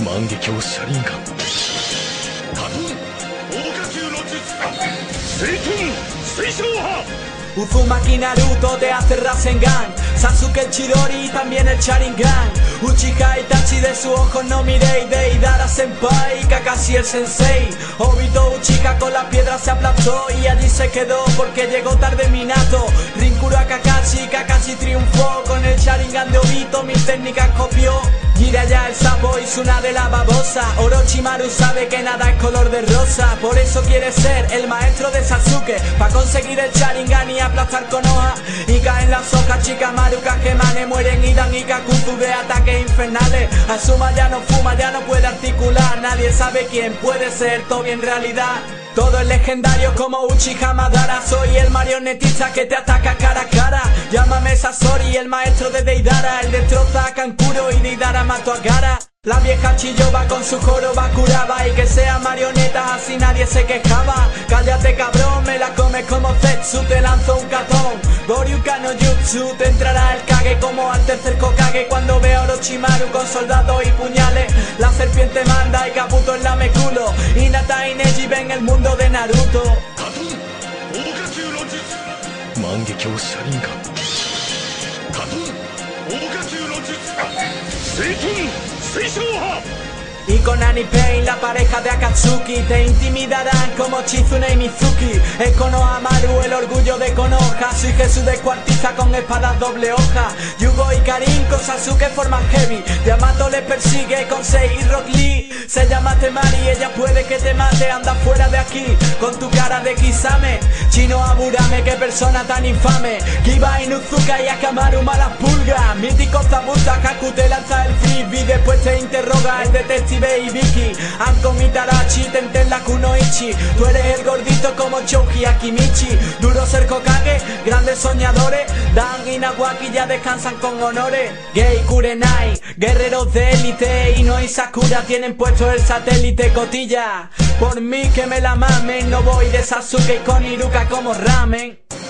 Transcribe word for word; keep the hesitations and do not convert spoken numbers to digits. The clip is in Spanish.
万華鏡車輪眼カトン大火球の術水遁水晶波。 Uzumaki Naruto te hace Rasengan, Sasuke el Chidori y también el Sharingan. Uchiha Itachi de sus ojos no miréis, Deidara Senpai, Kakashi el Sensei. Obito Uchiha con las piedras se aplastó y allí se quedó porque llegó tarde Minato. Rinkuro a Kakashi, Kakashi triunfó con el Sharingan de Obito, mis técnicas copió. Jiraiya el sapo y Tsunade la babosa. Orochimaru sabe que nada es color de rosa, por eso quiere ser el maestro de Sasuke, pa' conseguir el Sharingan y aplastar con hoja. Y caen las hojas, Shikamaru, Kakemane mueren Hidan y Kakuzu de ataques infernales. Asuma ya no fuma, ya no puede articular, nadie sabe quién puede ser Tobi en realidad. Todo es legendario como Uchiha Madara. Soy el marionetista que te ataca cara a cara. Llámame Sasori, el maestro de Deidara. Él destroza a Kankuro y Deidara mató a Gaara. La vieja Chiyoba con su joroba curaba, y que sea marioneta así nadie se quejaba. Cállate cabrón, me la comes como Zetsu, te lanzo un katón. Boryukan no Jutsu, te entrará el Kage como al tercer Hokage. Cuando veo a Orochimaru con soldados y puñales, la serpiente manda y Kabuto en la meculo. Hinata y Neji ven el mundo de Naruto. 万華鏡車輪眼カトン大火球の術水遁水晶波。 Y con Annie Pain, la pareja de Akatsuki, te intimidarán como Chizune y Mizuki. Es Konohamaru, el orgullo de Konoha. Soy Jesús descuartiza con espadas doble hoja. Yugo y Karin con Sasuke forman heavy. Yamato le persigue con Sei y Rock Lee. Se llama Temari, ella puede que te mate. Anda fuera de aquí con tu cara de Kisame. Chino Aburame, qué persona tan infame. Kiba Inuzuka y Akamaru malas pulgas. Mítico Zabuza, Haku te lanza el frisbee. Después te interroga el detective y Vicky. Anko Mitarachi, Tenten la Kunoichi. Tú eres el gordito como Choji Akimichi. Duro ser Hokage, grandes soñadores. Dan y Nawaki ya descansan con honores. Gei Kurenai, guerreros de élite. Ino y Sakura tienen puesto el satélite cotilla. Por mí que me la mamen, no voy de Sasuke y con Iruka como ramen.